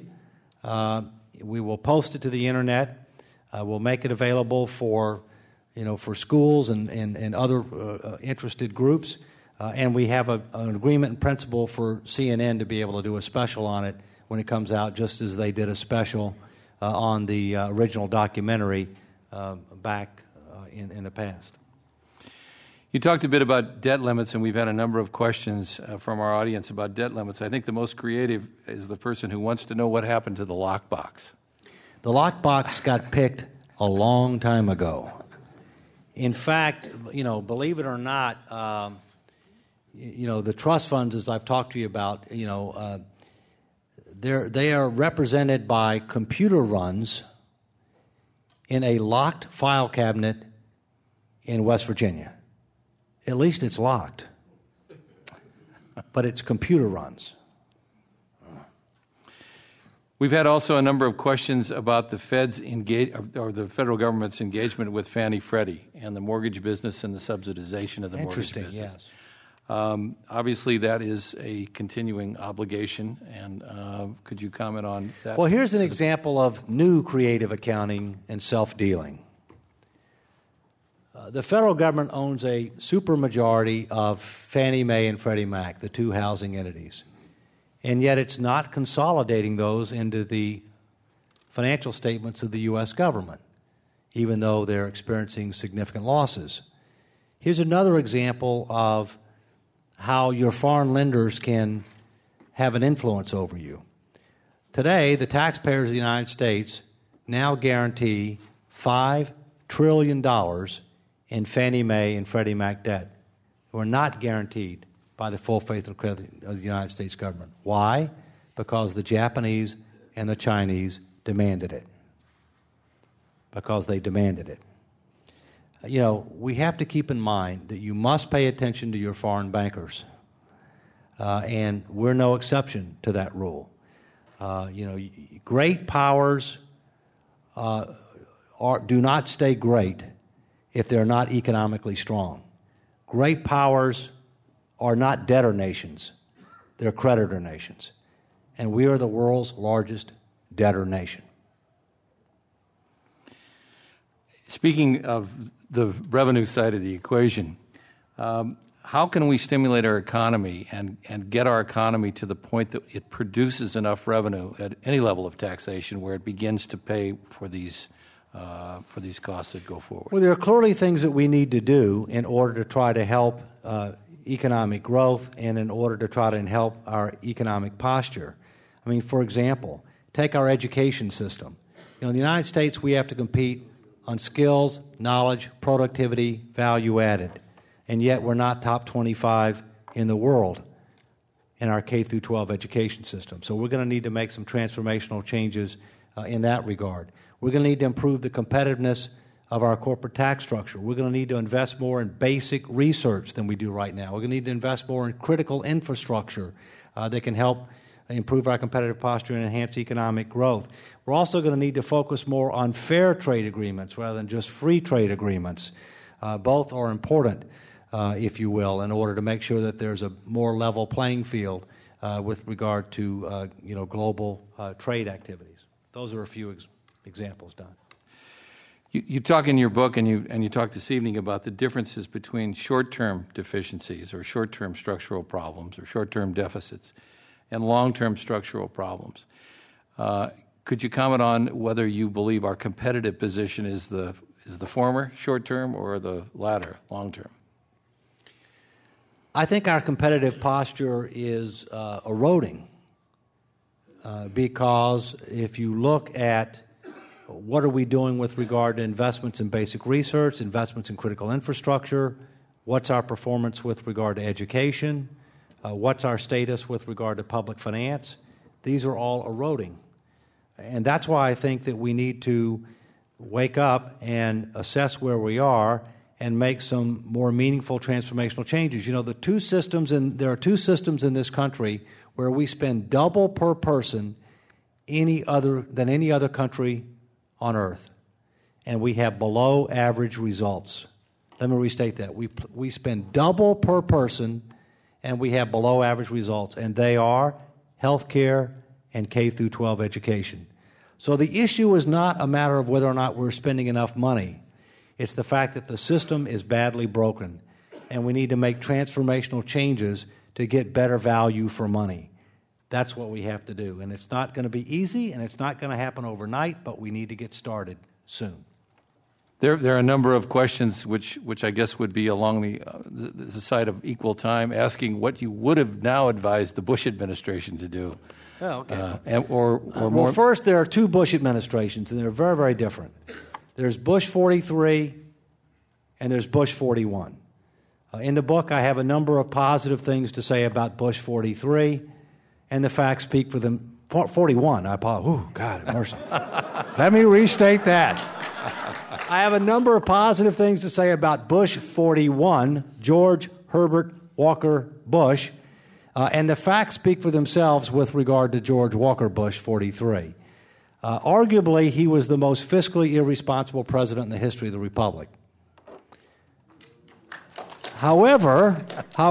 [SPEAKER 3] We will post it to the internet. We'll make it available for schools and other interested groups. And we have an agreement in principle for CNN to be able to do a special on it when it comes out, just as they did a special on the original documentary back in the past.
[SPEAKER 4] You talked a bit about debt limits, and we've had a number of questions from our audience about debt limits. I think the most creative is the person who wants to know what happened to the lockbox. The
[SPEAKER 3] lockbox got picked a long time ago. In fact, believe it or not, the trust funds, as I've talked to you about, they are represented by computer runs in a locked file cabinet in West Virginia. At least it's locked, but it's computer runs.
[SPEAKER 4] We've had also a number of questions about the the federal government's engagement with Fannie Freddie and the mortgage business and the subsidization of the mortgage business.
[SPEAKER 3] Interesting, yes.
[SPEAKER 4] Obviously, that is a continuing obligation, and could you comment on that?
[SPEAKER 3] Well, here's an example of new creative accounting and self-dealing. The federal government owns a supermajority of Fannie Mae and Freddie Mac, the two housing entities, and yet it's not consolidating those into the financial statements of the U.S. government, even though they're experiencing significant losses. Here's another example of how your foreign lenders can have an influence over you. Today, the taxpayers of the United States now guarantee $5 trillion in Fannie Mae and Freddie Mac debt, who are not guaranteed by the full faith and credit of the United States government. Why? Because the Japanese and the Chinese demanded it. Because they demanded it. We have to keep in mind that you must pay attention to your foreign bankers, and we're no exception to that rule. Great powers do not stay great if they're not economically strong. Great powers are not debtor nations, they're creditor nations, and we are the world's largest debtor nation.
[SPEAKER 4] Speaking of the revenue side of the equation, how can we stimulate our economy and get our economy to the point that it produces enough revenue at any level of taxation where it begins to pay for these costs that go forward?
[SPEAKER 3] Well, there are clearly things that we need to do in order to try to help economic growth and in order to try to help our economic posture. I mean, for example, take our education system. In the United States, we have to compete on skills, knowledge, productivity, value added, and yet we're not top 25 in the world in our K through 12 education system. So we're going to need to make some transformational changes in that regard. We're going to need to improve the competitiveness of our corporate tax structure. We're going to need to invest more in basic research than we do right now. We're going to need to invest more in critical infrastructure that can help improve our competitive posture and enhance economic growth. We're also going to need to focus more on fair trade agreements rather than just free trade agreements. Both are important, if you will, in order to make sure that there's a more level playing field with regard to global trade activities. Those are a few examples, Don.
[SPEAKER 4] You talk in your book, and you talk this evening about the differences between short-term deficiencies or short-term structural problems or short-term deficits and long-term structural problems. Could you comment on whether you believe our competitive position is the former, short-term, or the latter, long-term?
[SPEAKER 3] I think our competitive posture is eroding because if you look at what are we doing with regard to investments in basic research, investments in critical infrastructure, what's our performance with regard to education, what's our status with regard to public finance, these are all eroding. And that's why I think that we need to wake up and assess where we are and make some more meaningful transformational changes. You know, there are two systems in this country where we spend double per person than any other country on earth, and we have below average results. Let me restate that. We spend double per person, and we have below average results, and they are healthcare and K through 12 education. So the issue is not a matter of whether or not we're spending enough money. It's the fact that the system is badly broken, and we need to make transformational changes to get better value for money. That's what we have to do. And it's not going to be easy, and it's not going to happen overnight, but we need to get started soon.
[SPEAKER 4] There are a number of questions which I guess would be along the side of equal time, asking what you would have now advised the Bush administration to do.
[SPEAKER 3] Oh, okay.
[SPEAKER 4] Or
[SPEAKER 3] well,
[SPEAKER 4] more.
[SPEAKER 3] First, there are two Bush administrations, and they're very, very different. There's Bush 43, and there's Bush 41. In the book, I have a number of positive things to say about Bush 43, and the facts speak for them. 41, I apologize. Ooh, God have mercy. Let me restate that. I have a number of positive things to say about Bush 41, George Herbert Walker Bush, and the facts speak for themselves with regard to George Walker Bush 43. Arguably, he was the most fiscally irresponsible president in the history of the Republic. However,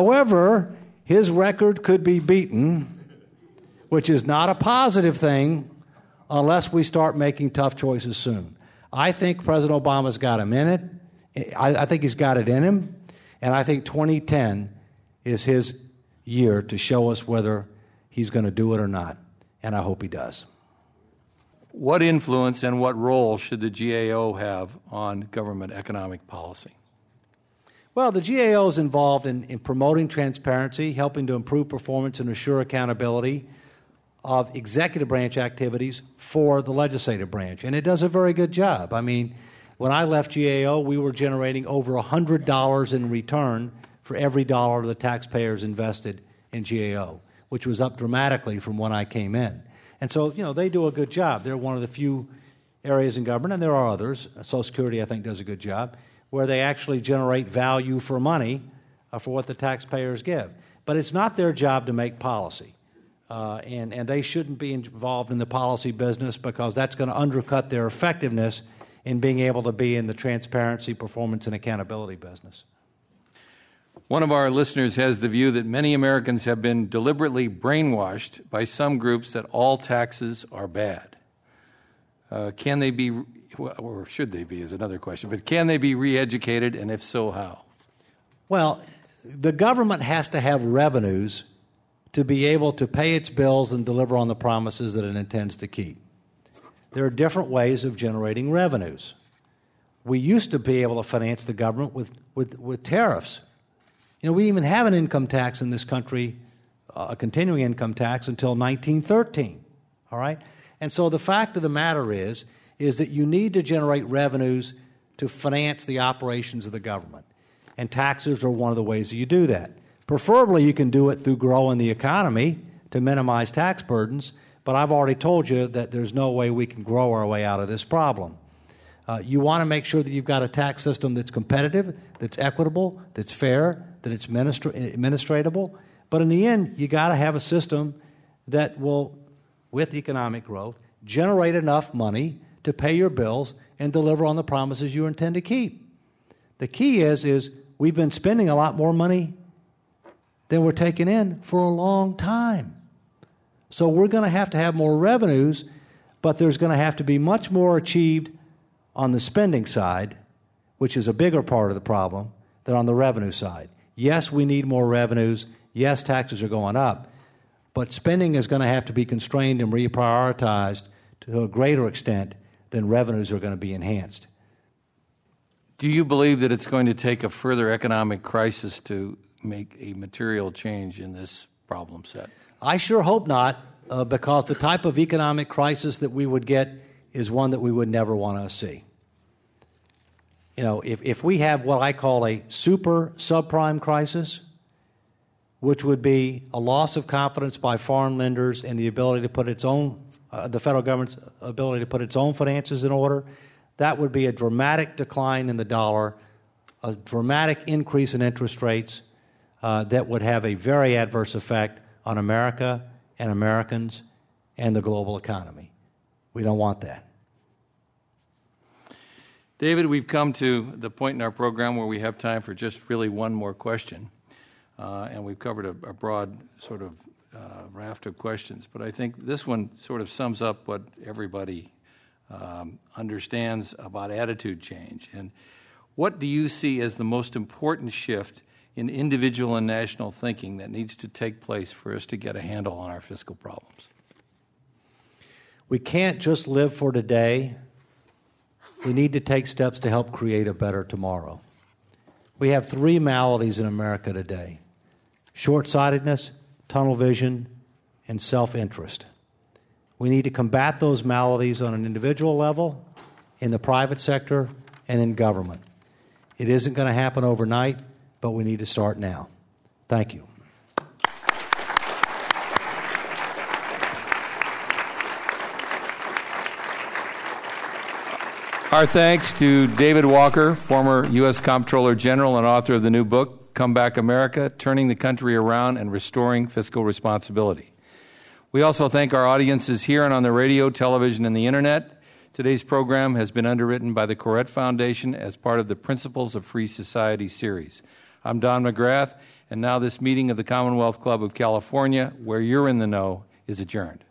[SPEAKER 3] his record could be beaten, which is not a positive thing unless we start making tough choices soon. I think President Obama's got him in it. I think he's got it in him. And I think 2010 is his year to show us whether he's going to do it or not. And I hope he does.
[SPEAKER 4] What influence and what role should the GAO have on government economic policy?
[SPEAKER 3] Well, the GAO is involved in promoting transparency, helping to improve performance and assure accountability of executive branch activities for the legislative branch. And it does a very good job. I mean, when I left GAO, we were generating over $100 in return for every dollar the taxpayers invested in GAO, which was up dramatically from when I came in. And so, they do a good job. They're one of the few areas in government, and there are others, Social Security I think does a good job, where they actually generate value for money for what the taxpayers give. But it's not their job to make policy. And they shouldn't be involved in the policy business because that's going to undercut their effectiveness in being able to be in the transparency, performance, and accountability business.
[SPEAKER 4] One of our listeners has the view that many Americans have been deliberately brainwashed by some groups that all taxes are bad. Can they be, or should they be is another question, but can they be re-educated, and if so, how?
[SPEAKER 3] Well, the government has to have revenues to be able to pay its bills and deliver on the promises that it intends to keep. There are different ways of generating revenues. We used to be able to finance the government with tariffs. We even have an income tax in this country, a continuing income tax, until 1913, all right? And so the fact of the matter is that you need to generate revenues to finance the operations of the government. And taxes are one of the ways that you do that. Preferably, you can do it through growing the economy to minimize tax burdens, but I've already told you that there's no way we can grow our way out of this problem. You want to make sure that you've got a tax system that's competitive, that's equitable, that's fair, that it's administratable. But in the end, you got to have a system that will, with economic growth, generate enough money to pay your bills and deliver on the promises you intend to keep. The key is we've been spending a lot more money than we're taking in for a long time. So we're going to have more revenues, but there's going to have to be much more achieved on the spending side, which is a bigger part of the problem, than on the revenue side. Yes, we need more revenues. Yes, taxes are going up. But spending is going to have to be constrained and reprioritized to a greater extent than revenues are going to be enhanced.
[SPEAKER 4] Do you believe that it's going to take a further economic crisis to make a material change in this problem set?
[SPEAKER 3] I sure hope not, because the type of economic crisis that we would get is one that we would never want to see. You know, if we have what I call a super subprime crisis, which would be a loss of confidence by foreign lenders in the ability to put the federal government's ability to put its own finances in order, that would be a dramatic decline in the dollar, a dramatic increase in interest rates that would have a very adverse effect on America and Americans and the global economy. We don't want that.
[SPEAKER 4] David, we've come to the point in our program where we have time for just really one more question. And we've covered a broad sort of raft of questions. But I think this one sort of sums up what everybody understands about attitude change. And what do you see as the most important shift in individual and national thinking that needs to take place for us to get a handle on our fiscal problems?
[SPEAKER 3] We can't just live for today. We need to take steps to help create a better tomorrow. We have 3 maladies in America today: short-sightedness, tunnel vision, and self-interest. We need to combat those maladies on an individual level, in the private sector, and in government. It isn't going to happen overnight, but we need to start now. Thank you.
[SPEAKER 4] Our thanks to David Walker, former U.S. Comptroller General and author of the new book, Come Back America, Turning the Country Around and Restoring Fiscal Responsibility. We also thank our audiences here and on the radio, television, and the Internet. Today's program has been underwritten by the Koret Foundation as part of the Principles of Free Society series. I'm Don McGrath, and now this meeting of the Commonwealth Club of California, where you're in the know, is adjourned.